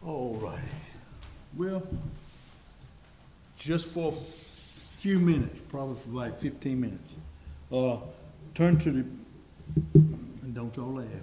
All right. Well, just for a few minutes, probably for like 15 minutes, turn to the, and don't y'all laugh.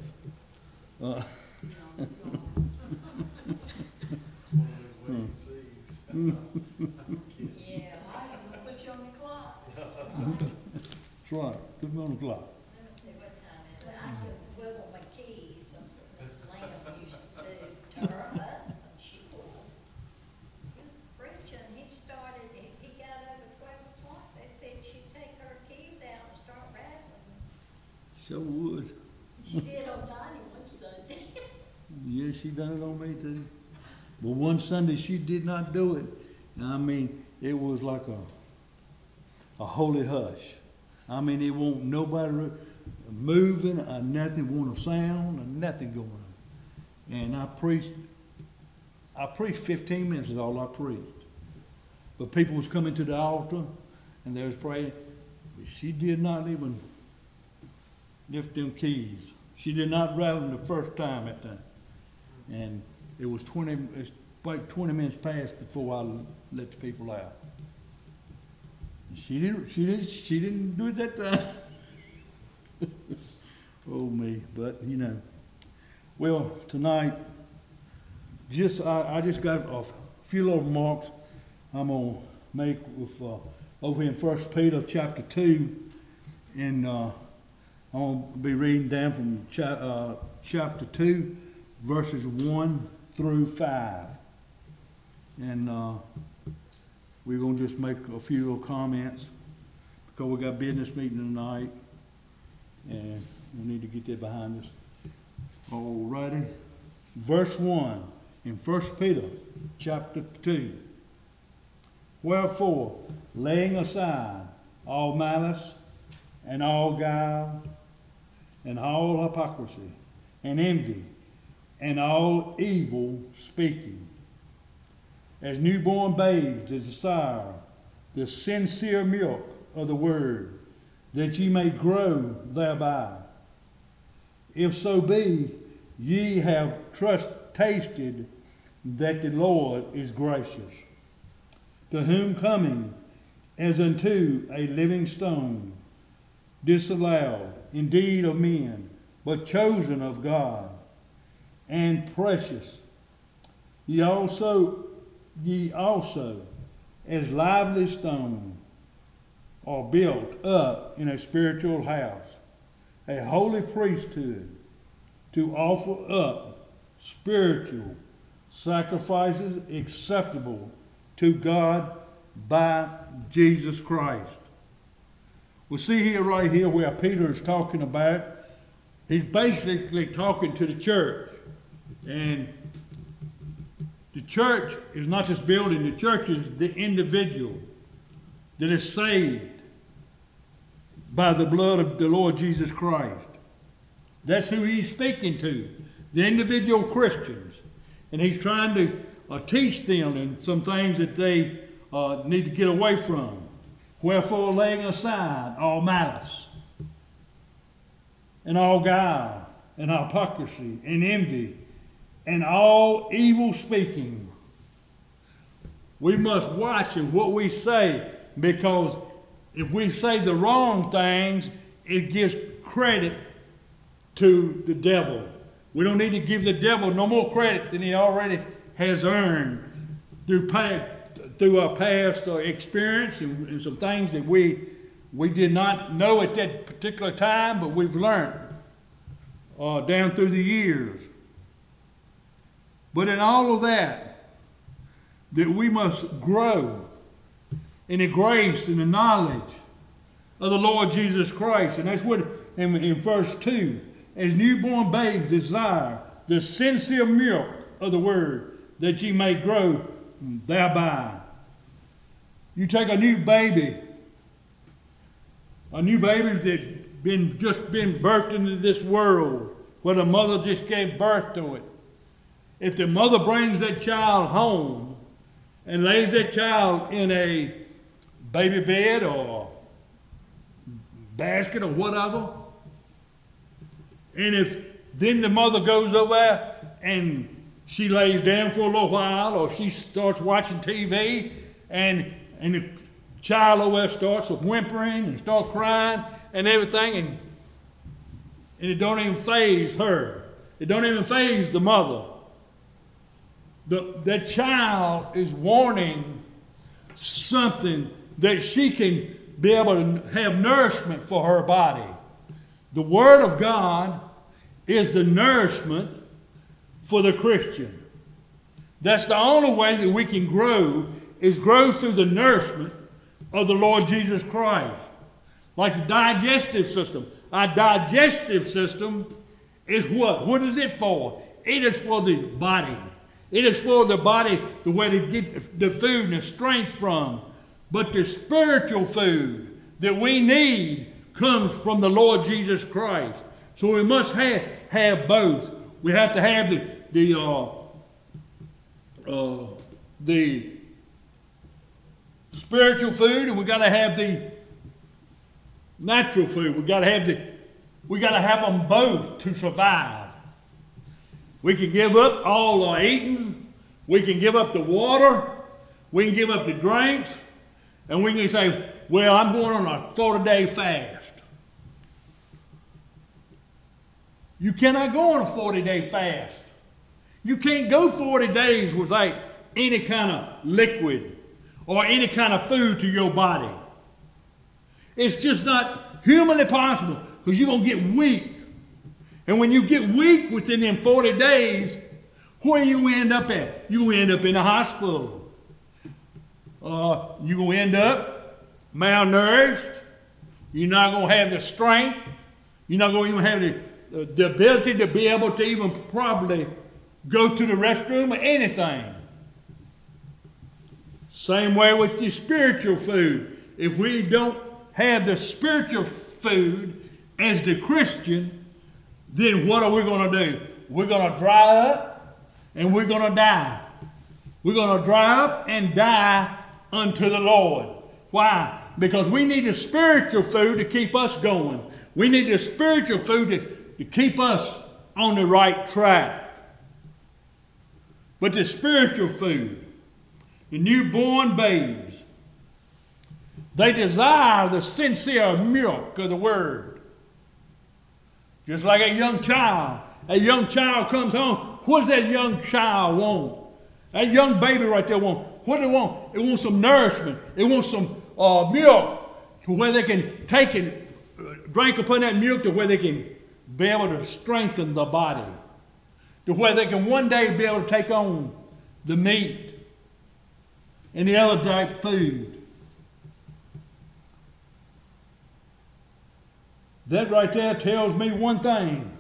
Yeah, I can put you on the clock. That's right. Put me on the clock. Let me see what time is it. I could wiggle my keys, that's what Miss Lamb used to do to her husband. She would. He was preaching, he got over 12 o'clock. They said she'd take her keys out and start rattling. So would. She did on Donnie one Sunday. Yeah, she done it on me too. But one Sunday she did not do it. I mean, it was like a holy hush. I mean, it won't nobody moving or nothing, won't a sound or nothing going on. And I preached 15 minutes is all I preached. But people was coming to the altar and they was praying. But she did not even lift them keys. She did not rattle them the first time at that. And it was about 20 minutes past before I let the people out. She didn't do it that time. Oh me, but you know. Well, tonight, I just got a few little remarks I'm gonna make with over in 1 Peter chapter 2, and I'm gonna be reading down from chapter 2, verses 1 through 5, and we're going to just make a few little comments because we got business meeting tonight and we need to get that behind us. All righty. Verse 1 in 1 Peter chapter 2. Wherefore, laying aside all malice and all guile and all hypocrisy and envy and all evil speaking, as newborn babes desire the sincere milk of the word, that ye may grow thereby. If so be ye have tasted that the Lord is gracious, to whom coming as unto a living stone, disallowed indeed of men, but chosen of God, and precious, ye also, as lively stone, are built up in a spiritual house, a holy priesthood, to offer up spiritual sacrifices acceptable to God by Jesus Christ. We see here, right here, where Peter is talking about, he's basically talking to the church. And the church is not this building, the church is the individual that is saved by the blood of the Lord Jesus Christ. That's who he's speaking to, the individual Christians. And he's trying to teach them and some things that they need to get away from. Wherefore, laying aside all malice and all guile and hypocrisy and envy and all evil speaking. We must watch in what we say, because if we say the wrong things, it gives credit to the devil. We don't need to give the devil no more credit than he already has earned through our past experience and some things that we did not know at that particular time, but we've learned down through the years. But in all of that we must grow in the grace and the knowledge of the Lord Jesus Christ. And that's what in verse 2, as newborn babes desire the sincere milk of the word, that ye may grow thereby. You take a new baby that's just been birthed into this world, where the mother just gave birth to it. If the mother brings that child home and lays that child in a baby bed or basket or whatever, and if then the mother goes over and she lays down for a little while, or she starts watching TV, and the child over there starts whimpering and starts crying and everything, and it don't even faze her. It don't even faze the mother. That child is wanting something that she can be able to have nourishment for her body. The Word of God is the nourishment for the Christian. That's the only way that we can grow, is grow through the nourishment of the Lord Jesus Christ. Like the digestive system. Our digestive system is what? What is it for? It is for the body. It is for the body, the way to get the food and the strength from. But the spiritual food that we need comes from the Lord Jesus Christ. So we must have both. We have to have the spiritual food, and we got to have the natural food. We got to have them both to survive. We can give up all our eating. We can give up the water. We can give up the drinks. And we can say, well, I'm going on a 40-day fast. You cannot go on a 40-day fast. You can't go 40 days without any kind of liquid or any kind of food to your body. It's just not humanly possible, because you're going to get weak. And when you get weak within them 40 days, where you end up at? You end up in a hospital. You're going to end up malnourished. You're not going to have the strength. You're not going to even have the ability to be able to even probably go to the restroom or anything. Same way with the spiritual food. If we don't have the spiritual food as the Christian, then what are we going to do? We're going to dry up and we're going to die. We're going to dry up and die unto the Lord. Why? Because we need the spiritual food to keep us going. We need the spiritual food to keep us on the right track. But the spiritual food, the newborn babes, they desire the sincere milk of the Word. Just like a young child. A young child comes home. What does that young child want? That young baby right there want. What do they want? It wants some nourishment. It wants some milk to where they can take and drink upon that milk, to where they can be able to strengthen the body. To where they can one day be able to take on the meat and the other type food. That right there tells me one thing.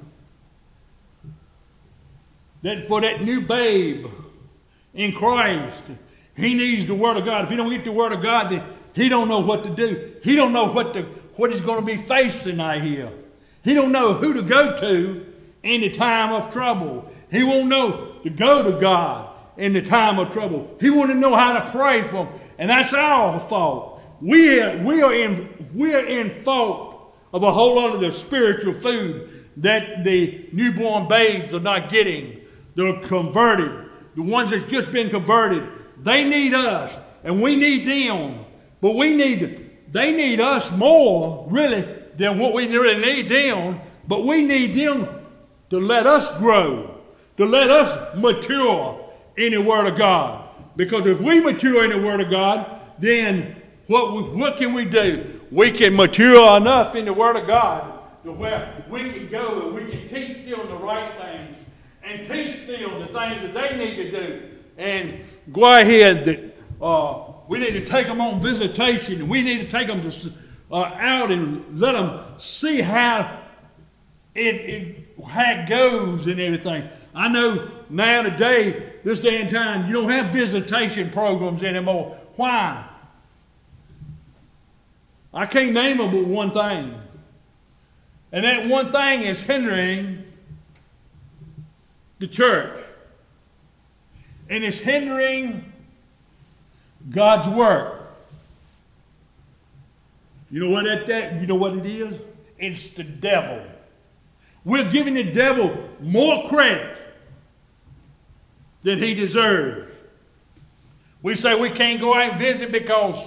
That for that new babe in Christ, he needs the Word of God. If he don't get the Word of God, then he don't know what to do. He don't know what he's going to be facing out here. He don't know who to go to in the time of trouble. He won't know to go to God in the time of trouble. He won't know how to pray for him. And that's our fault. We are in fault of a whole lot of the spiritual food that the newborn babes are not getting. They're converted. The ones that's just been converted, they need us, and we need them. But they need us more, really, than what we really need them. But we need them to let us grow, to let us mature in the Word of God. Because if we mature in the Word of God, then what can we do? We can mature enough in the Word of God to where we can go and we can teach them the right things and teach them the things that they need to do. And go ahead, we need to take them on visitation. We need to take them out and let them see how it goes and everything. I know now today, this day and time, you don't have visitation programs anymore. Why? I can't name them but one thing. And that one thing is hindering the church. And it's hindering God's work. You know what you know what it is? It's the devil. We're giving the devil more credit than he deserves. We say we can't go out and visit because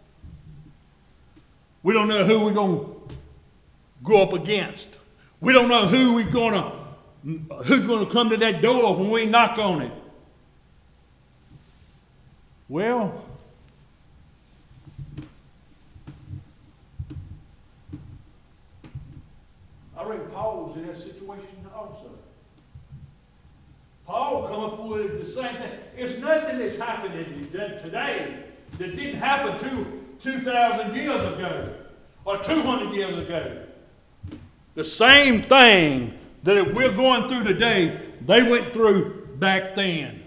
we don't know who we're going to go up against. We don't know who's going to come to that door when we knock on it. Well, I reckon Paul was in that situation also. Paul come up with the same thing. It's nothing that's happening today that didn't happen 2,000 years ago or 200 years ago. The same thing that we're going through today, they went through back then.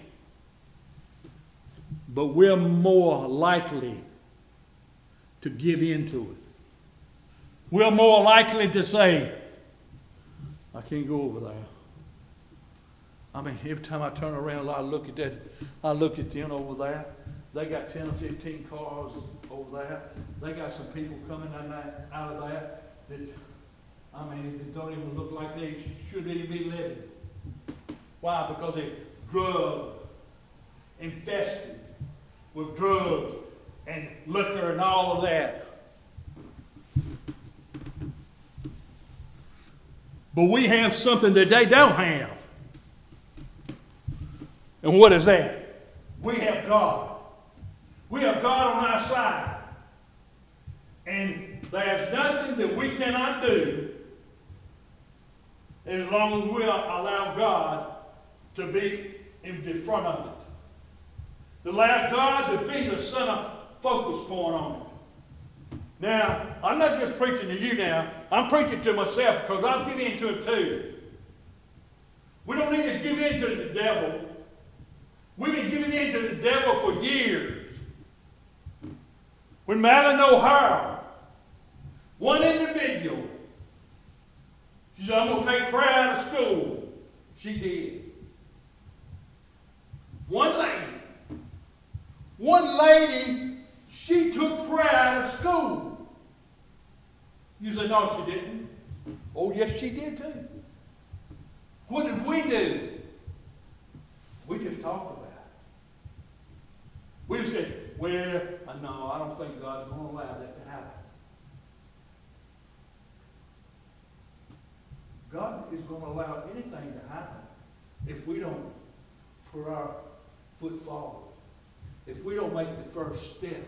But we're more likely to give in to it. We're more likely to say, I can't go over there. I mean, every time I turn around, I look at them over there. They got 10 or 15 cars over there. They got some people coming out of there that, I mean, it don't even look like they should even be living. Why? Because they're drug infested with drugs and liquor and all of that. But we have something that they don't have. And what is that? We have God. We have God on our side. And there's nothing that we cannot do as long as we allow God to be in the front of it. To allow God to be the center focus point on it. Now, I'm not just preaching to you now. I'm preaching to myself because I'll give in to it too. We don't need to give in to the devil. We've been giving in to the devil for years. When Madeline O'Hara, one individual, she said, I'm going to take prayer out of school. She did. One lady, she took prayer out of school. You say, no, she didn't. Oh, yes, she did too. What did we do? We just talked about it. We just said, well, no, I don't think God's going to allow that to happen. God is going to allow anything to happen if we don't put our foot forward. If we don't make the first step.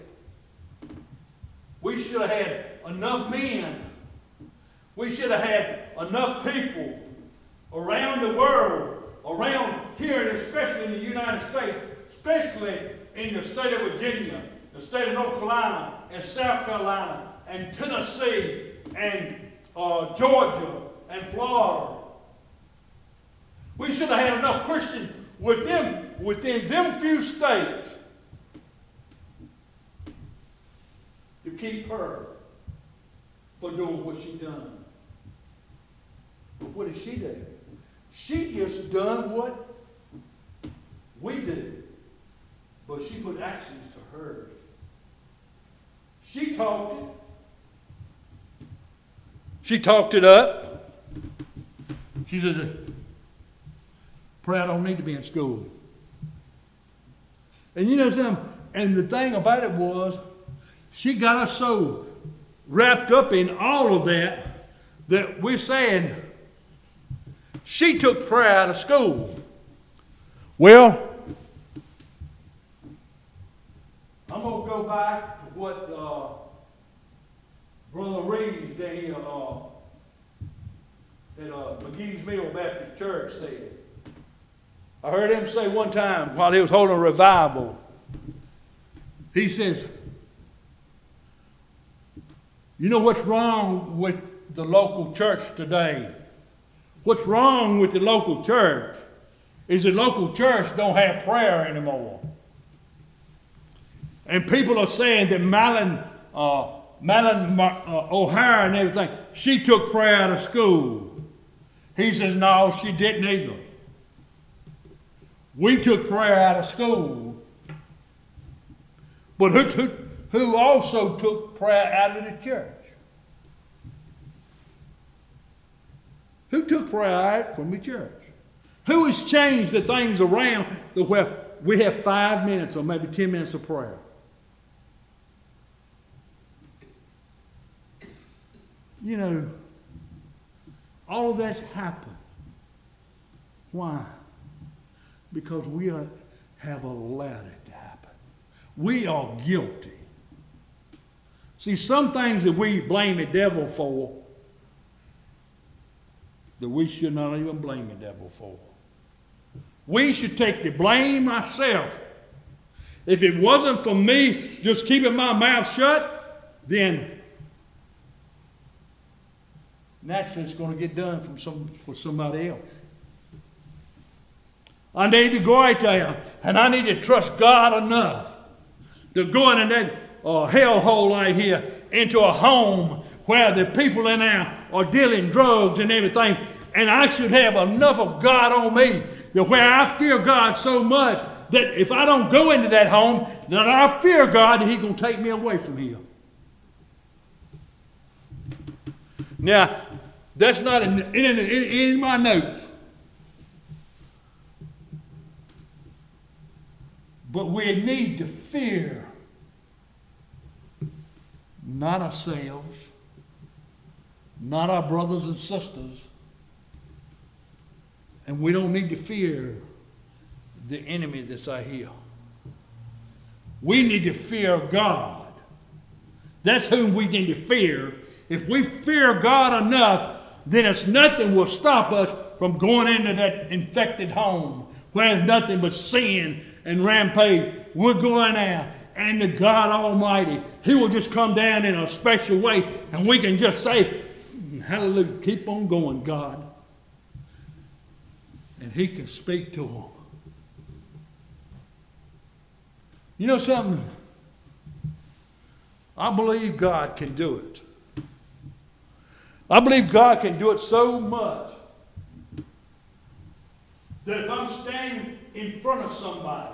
We should have had enough men. We should have had enough people around the world, around here, and especially in the United States, especially in the state of Virginia, the state of North Carolina, and South Carolina, and Tennessee, and Georgia, and Florida. We should have had enough Christians within them few states to keep her for doing what she done. But what did she do? She just done what we do. But she put actions to hers. She talked it. She talked it up. She says, prayer don't need to be in school. And you know something? And the thing about it was, she got us so wrapped up in all of that we're saying she took prayer out of school. Well, I'm going to go back to what Brother Reeves there at McGee's Mill Baptist Church said. I heard him say one time while he was holding a revival, he says, you know what's wrong with the local church today? What's wrong with the local church is the local church don't have prayer anymore. And people are saying that Madeline O'Hara and everything, she took prayer out of school. He says, no, she didn't either. We took prayer out of school. But who also took prayer out of the church? Who took prayer out from the church? Who has changed the things around to where we have 5 minutes or maybe 10 minutes of prayer? You know, all of that's happened. Why? Because we have allowed it to happen. We are guilty. See, some things that we blame the devil for, that we should not even blame the devil for. We should take the blame ourselves. If it wasn't for me just keeping my mouth shut, then naturally it's going to get done for somebody else. I need to go out there and I need to trust God enough to go in that hellhole right here into a home where the people in there are dealing drugs and everything, and I should have enough of God on me that where I fear God so much that if I don't go into that home, then I fear God that He's going to take me away from here. Now, that's not in my notes. But we need to fear not ourselves, not our brothers and sisters, and we don't need to fear the enemy that's out here. We need to fear God. That's whom we need to fear. If we fear God enough, then it's nothing will stop us from going into that infected home where there's nothing but sin and rampage. We're going there, and the God Almighty, He will just come down in a special way, and we can just say, hallelujah, keep on going, God. And He can speak to them. You know something? I believe God can do it. I believe God can do it so much that if I'm standing in front of somebody,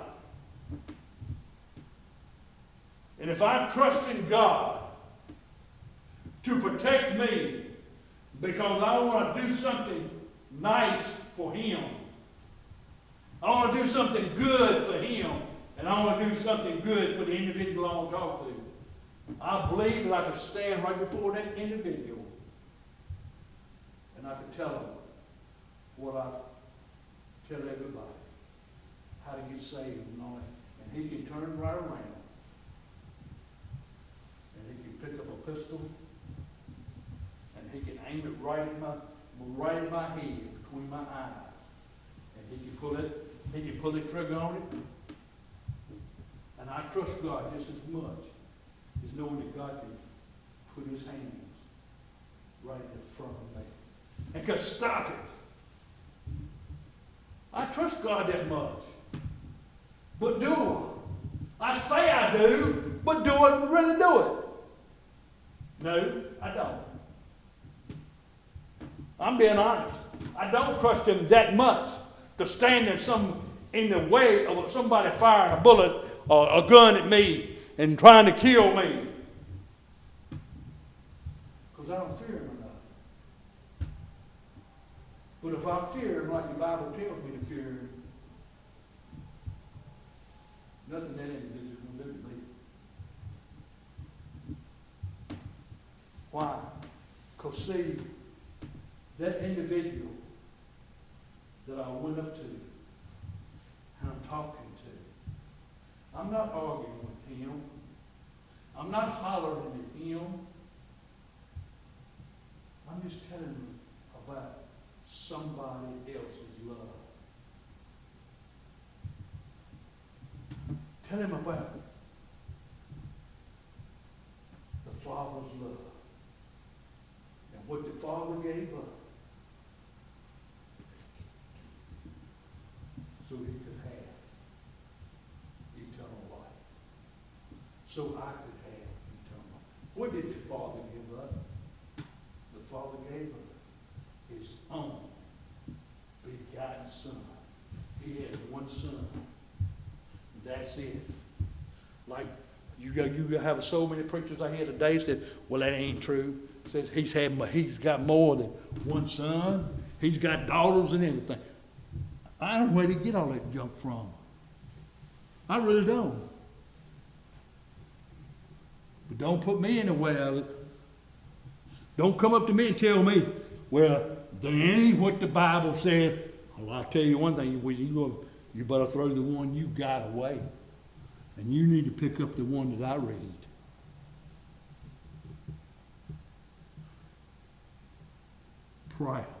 and if I trust in God to protect me because I want to do something nice for Him, I want to do something good for Him, and I want to do something good for the individual I want to talk to, I believe that I can stand right before that individual and I can tell them what I tell everybody, how to get saved and all that. And He can turn right around. Pick up a pistol, and He can aim it right in my head, between my eyes, and He can pull the trigger on it. And I trust God just as much as knowing that God can put His hands right in front of me and can stop it. I trust God that much, but do I say I do, but do I really do it? No, I don't. I'm being honest. I don't trust Him that much to stand in the way of somebody firing a bullet or a gun at me and trying to kill me. Because I don't fear Him enough. But if I fear Him like the Bible tells me to fear Him, nothing that individual is going to do to me. Why? Because see, that individual that I went up to and I'm talking to, I'm not arguing with him. I'm not hollering at him. I'm just telling him about somebody else's love. Tell him about the Father's love. What the Father gave up so He could have eternal life. So I could have eternal life. What did the Father give up? The Father gave up His own begotten Son. He had one Son. That's it. Like you have so many preachers I hear today said, well, that ain't true. Says he's got more than one son. He's got daughters and everything. I don't know where to get all that junk from. I really don't. But don't put me in the way of it. Don't come up to me and tell me, well, that ain't what the Bible said. Well, I'll tell you one thing, you better throw the one you got away. And you need to pick up the one that I read. Prayer.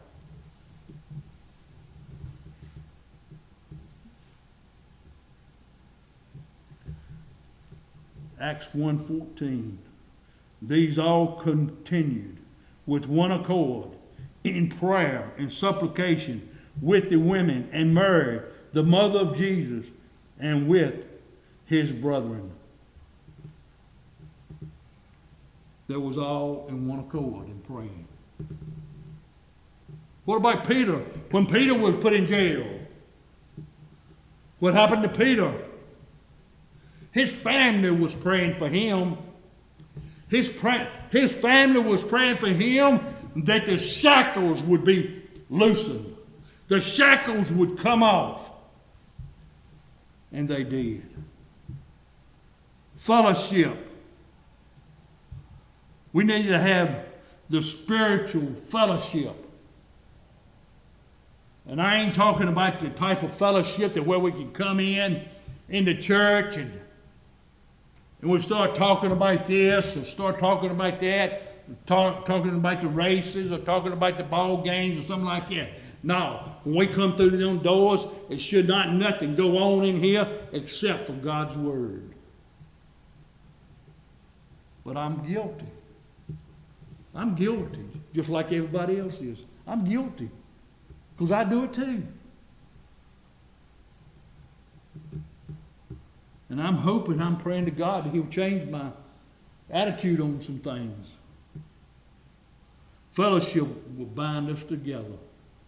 Acts 1:14. These all continued with one accord in prayer and supplication with the women and Mary, the mother of Jesus, and with his brethren. They was all in one accord in praying. What about Peter? When Peter was put in jail, what happened to Peter? His family was praying for him. His family was praying for him that the shackles would be loosened. The shackles would come off. And they did. Fellowship. We need to have the spiritual fellowship. And I ain't talking about the type of fellowship that where we can come into church and we start talking about this or start talking about that, talking about the races or talking about the ball games or something like that. No, when we come through them doors, it should not nothing go on in here except for God's word. But I'm guilty. I'm guilty, just like everybody else is. I'm guilty, because I do it too. And I'm hoping, I'm praying to God that He'll change my attitude on some things. Fellowship will bind us together.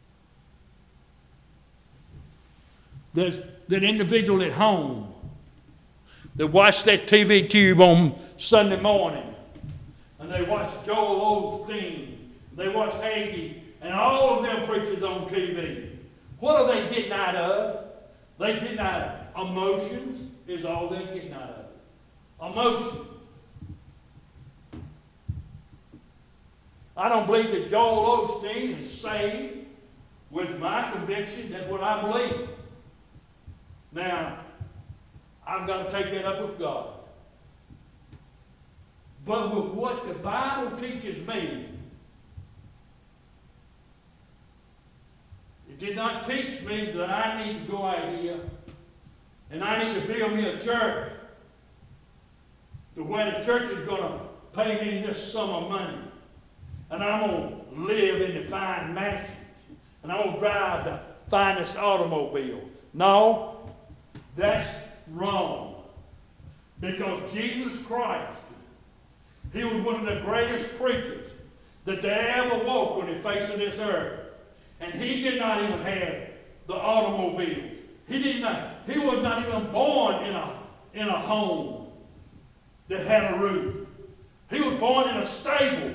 There's that individual at home that watched that TV tube on Sunday morning, and they watched Joel Osteen, they watched Hagee, and all of them preachers on TV. What are they getting out of? They're getting out of emotions, is all they're getting out of it. Emotion. I don't believe that Joel Osteen is saved with my conviction. That's what I believe. Now, I've got to take that up with God. But with what the Bible teaches me, it did not teach me that I need to go out here and I need to build me a church to where the church is going to pay me this sum of money. And I'm going to live in the fine mansions. And I'm going to drive the finest automobile. No, that's wrong. Because Jesus Christ, He was one of the greatest preachers that they ever walked on the face of this earth. And He did not even have the automobiles. He was not even born in a home that had a roof. He was born in a stable.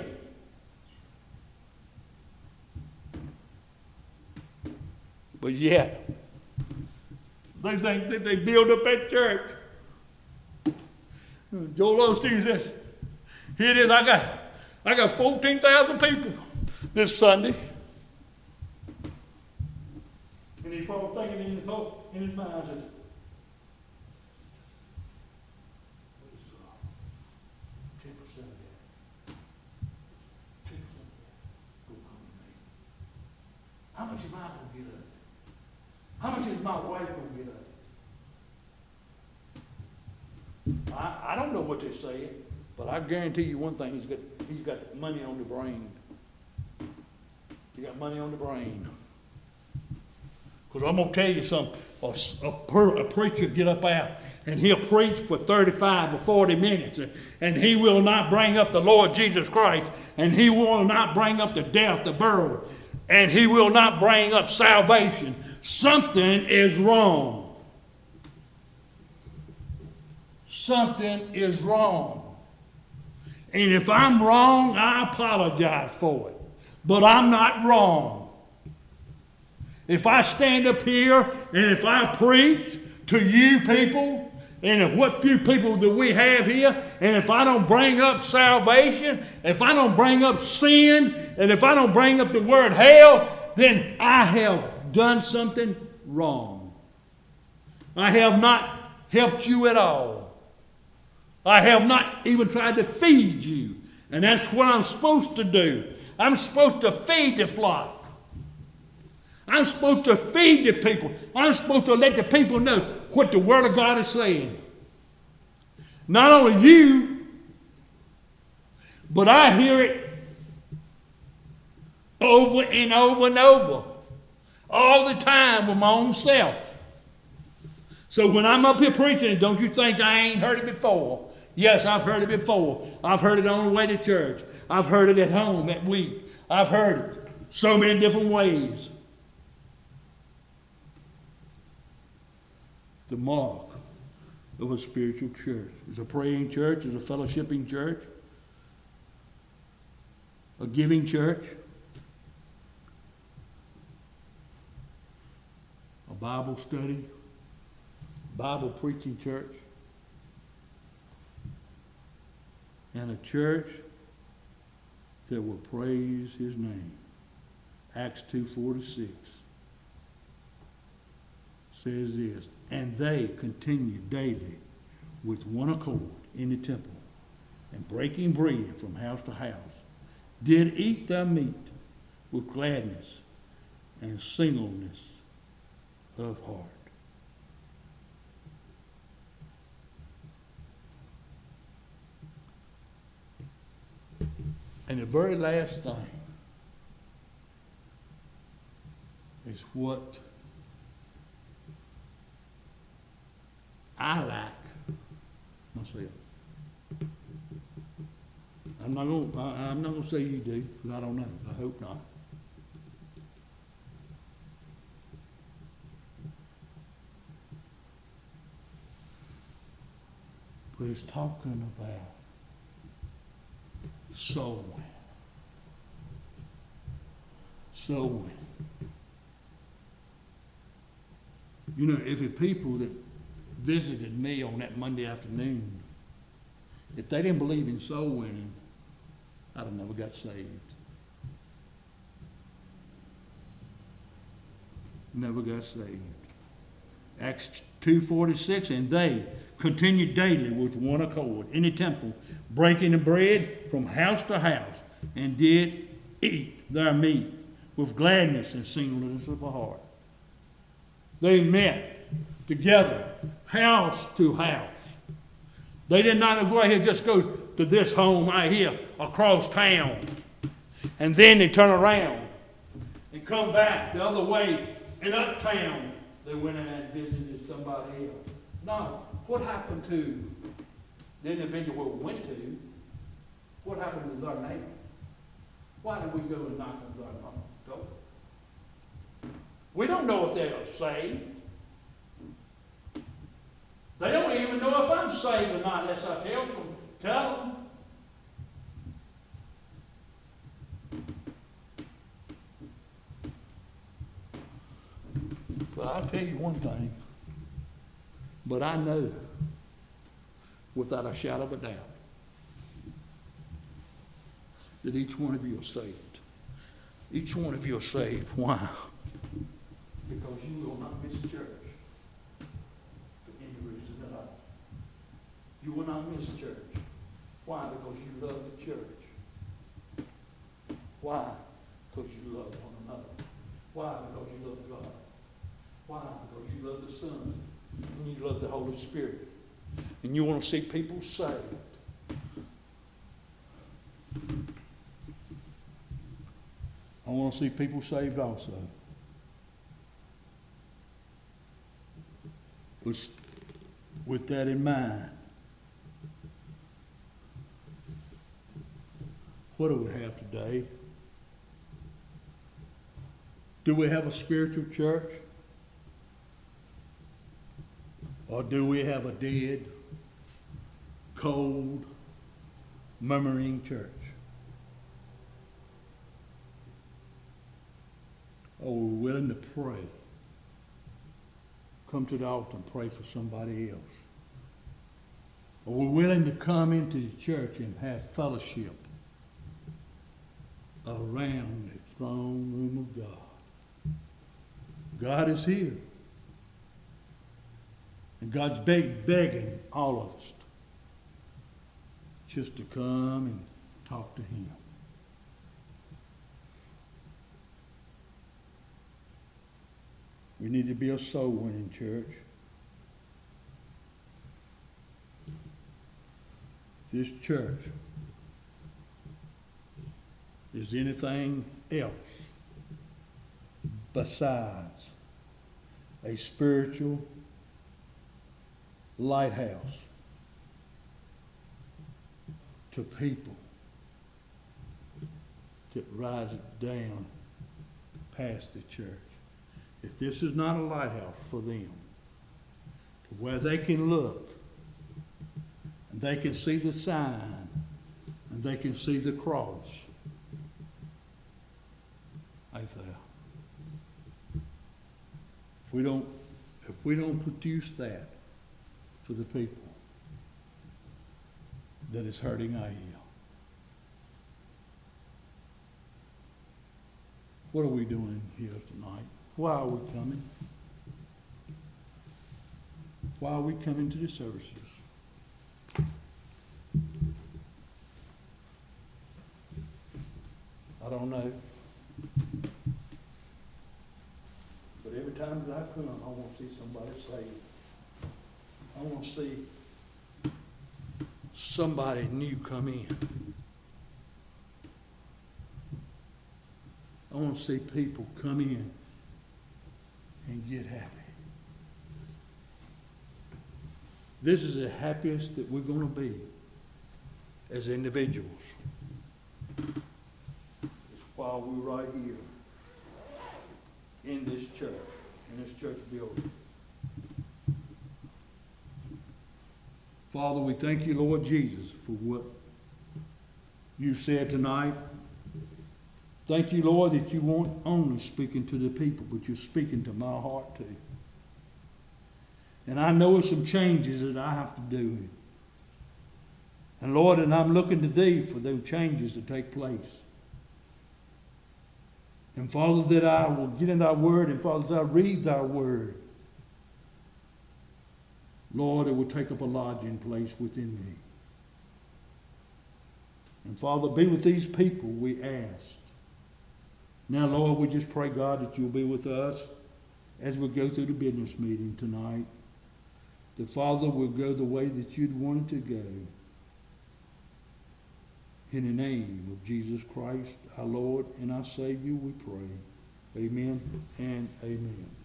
But yet, they think that they build up that church. Joel Osteen says, here it is, I got 14,000 people this Sunday. And he's probably thinking in his mind, says, what is 10% of that? 10% of that go come to me. How much am I going to get of it? How much is my wife going to get of it? I don't know what they're saying, but I guarantee you one thing, he's got money on the brain. He got money on the brain. Because I'm going to tell you something. A preacher get up out and he'll preach for 35 or 40 minutes and he will not bring up the Lord Jesus Christ, and he will not bring up the death, the burial, and he will not bring up salvation. Something is wrong. Something is wrong. And if I'm wrong, I apologize for it. But I'm not wrong. If I stand up here and if I preach to you people, and if what few people that we have here, and if I don't bring up salvation, if I don't bring up sin, and if I don't bring up the word hell, then I have done something wrong. I have not helped you at all. I have not even tried to feed you. And that's what I'm supposed to do. I'm supposed to feed the flock. I'm supposed to feed the people. I'm supposed to let the people know what the Word of God is saying. Not only you, but I hear it over and over and over, all the time with my own self. So when I'm up here preaching, don't you think I ain't heard it before? Yes, I've heard it before. I've heard it on the way to church. I've heard it at home that week. I've heard it so many different ways. The mark of a spiritual church is a praying church, is a fellowshipping church, a giving church, a Bible study, Bible preaching church, and a church that will praise his name. Acts 2:4-6 says this, and they continued daily with one accord in the temple, and breaking bread from house to house, did eat their meat with gladness and singleness of heart. And the very last thing is what I lack myself. I'm not gonna say you do, because I don't know. I hope not. But it's talking about soul winning. Soul winning. You know, if the people that visited me on that Monday afternoon, if they didn't believe in soul winning, I'd have never got saved. Never got saved. Acts 2:46, and they continued daily with one accord in the temple, breaking the bread from house to house, and did eat their meat with gladness and singleness of the heart. They met together, house to house. They did not go ahead and just go to this home right here across town, and then they turn around and come back the other way and uptown. They went in and visited somebody else. No, what happened to the individual we went to? What happened to their neighbor? Why did we go and knock on their door? We don't know if they are saved. They don't even know if I'm saved or not unless I tell them. But I'll tell you one thing. But I know, without a shadow of a doubt, that each one of you are saved. Each one of you are saved. Why? Because you will not miss church for any reason at all. You will not miss church. Why? Because you love the church. Why? Because you love one another. Why? Because you love God. Why? Because you love the Son. And you love the Holy Spirit. And you want to see people saved. I want to see people saved also. With that in mind, what do we have today? Do we have a spiritual church? Or do we have a dead, cold, murmuring church? Or we're willing to pray. Come to the altar and pray for somebody else. Or we're willing to come into the church and have fellowship around the throne room of God. God is here. And God's begging all of us just to come and talk to Him. We need to be a soul winning church. This church is anything else besides a spiritual lighthouse to people that rise down past the church. If this is not a lighthouse for them, to where they can look and they can see the sign and they can see the cross, right there. If we don't produce that for the people, that is hurting our heel. What are we doing here tonight? Why are we coming? Why are we coming to the services? I don't know. But every time that I come, I want to see somebody saved. I want to see somebody new come in. I want to see people come in and get happy. This is the happiest that we're going to be as individuals. It's while we're right here in this church, in this church building. Father, we thank you, Lord Jesus, for what you said tonight. Thank you, Lord, that you weren't only speaking to the people, but you're speaking to my heart too. And I know some changes that I have to do. And Lord, and I'm looking to Thee for those changes to take place. And Father, that I will get in Thy Word, and Father, as I read Thy Word, Lord, it will take up a lodging place within me. And Father, be with these people, we ask. Now, Lord, we just pray, God, that you'll be with us as we go through the business meeting tonight. That, Father, we'll go the way that you'd want it to go. In the name of Jesus Christ, our Lord and our Savior, we pray. Amen and amen.